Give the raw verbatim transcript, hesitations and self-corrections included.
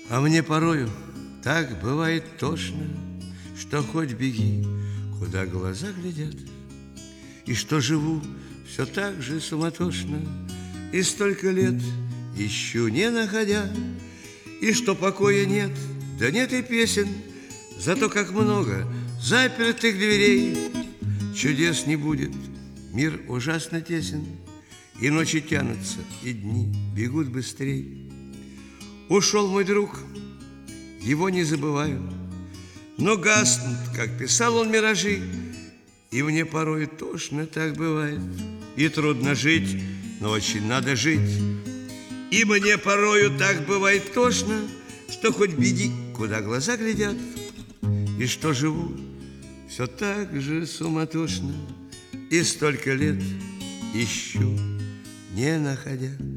А мне порою так бывает тошно, что хоть беги, куда глаза глядят, и что живу все так же суматошно, и столько лет ищу, не находя, и что покоя нет, да нет и песен, зато как много запертых дверей. Чудес не будет, мир ужасно тесен, и ночи тянутся, и дни бегут быстрей. Ушел мой друг, его не забываю, но гаснут, как писал он, миражи, и мне порой тошно так бывает, и трудно жить, но очень надо жить. И мне порою так бывает тошно, что хоть беги, куда глаза глядят, и что живу все так же суматошно, и столько лет ищу, не находя.